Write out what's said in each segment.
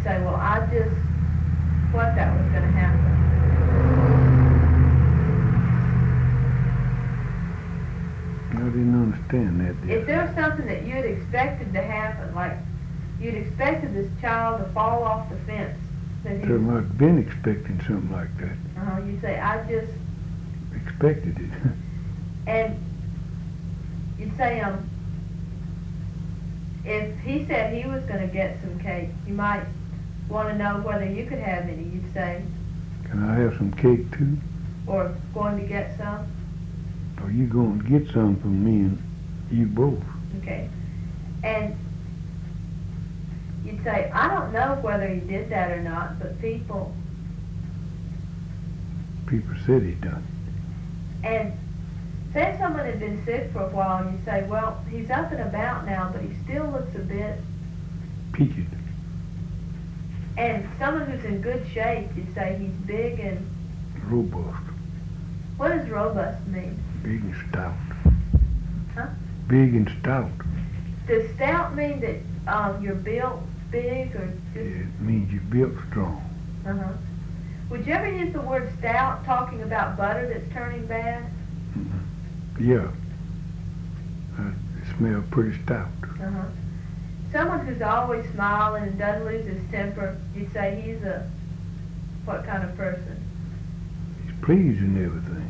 you'd say, well, I just thought that was going to happen. I didn't understand that. If there was something that you'd expected to happen, like you'd expected this child to fall off the fence, that he So I've been expecting something like that. you say, I just, Expected it. and you'd say, if he said he was going to get some cake, you might want to know whether you could have any. You'd say, Can I have some cake too? or going to get some. Or you going to get some from me and you both? Okay. And you'd say, I don't know whether he did that or not, but people Said he done. and say someone had been sick for a while, and you say, well, he's up and about now, but he still looks a bit, Peaked. and someone who's in good shape, you'd say he's big and, Robust. what does robust mean? Big and stout. Huh? Big and stout. Does stout mean that you're built big, or just, It means you built strong. uh-huh. Would you ever use the word stout talking about butter that's turning bad? Yeah. It smells pretty stout. Uh-huh. Someone who's always smiling and doesn't lose his temper, you'd say he's a, what kind of person? He's pleased and everything.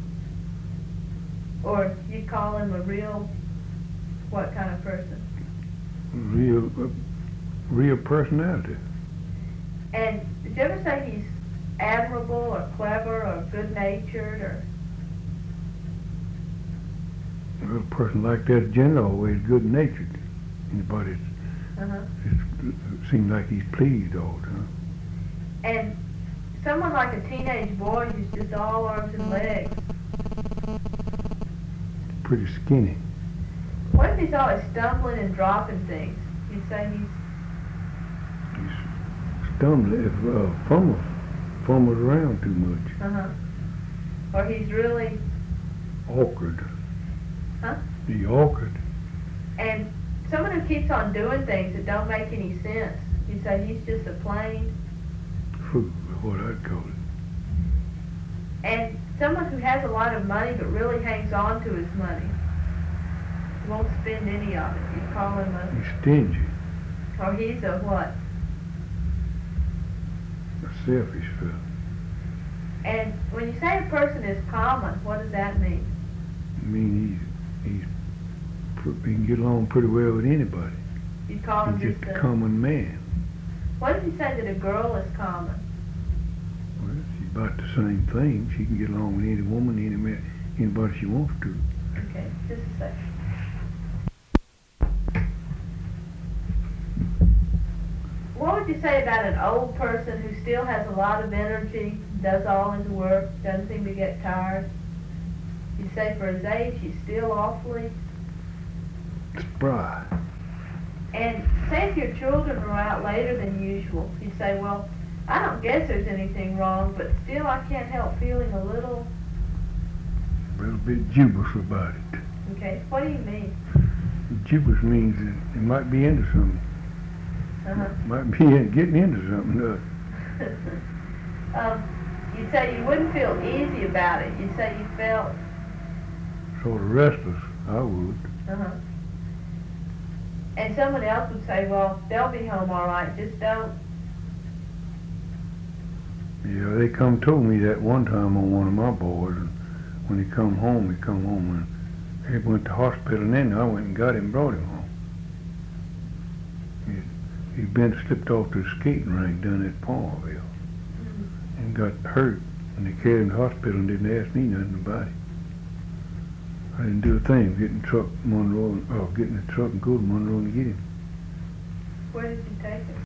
Or you'd call him a real, what kind of person? Real personality. And did you ever say he's admirable or clever or good-natured or? Well, a person like that, generally, always good-natured. Anybody Uh-huh. it seems like he's pleased all the time. And someone like a teenage boy who's just all arms and legs. Pretty skinny. What if he's always stumbling and dropping things? You'd say He's stumbling, fumbles around too much. uh-huh. Or he's really, Awkward. huh? He's awkward. And someone who keeps on doing things that don't make any sense, you say he's just a plain. Fool, is what I'd call it. And someone who has a lot of money but really hangs on to his money, won't spend any of it. You call him He's stingy. or he's a what? A selfish fellow. And when you say a person is common, what does that mean? I mean, he can get along pretty well with anybody. You call him He's just just a common man. what if you say that a girl is common? Well, she's about the same thing. She can get along with any woman, any man, anybody she wants to. Okay, just a second. What would you say about an old person who still has a lot of energy, does all his work, doesn't seem to get tired? You say for his age, he's still awfully. Spry. And say if your children are out later than usual, you say, well, I don't guess there's anything wrong, but still I can't help feeling a little. A little bit dubious about it. Okay, what do you mean? Dubious means that it might be into something. Uh-huh. Might be getting into something. You'd say you wouldn't feel easy about it. You'd say you felt. Sort of restless, I would. Uh-huh. And someone else would say, well, they'll be home all right, just don't. Yeah, they told me that one time on one of my boys, and when he come home and he went to hospital, and then I went and got him and brought him home. He'd been slipped off the skating rink down at Palmerville and got hurt, and they carried him to the hospital and didn't ask me nothing about it. I didn't do a thing, getting the truck and go to Monroe and get him. Where did you take him?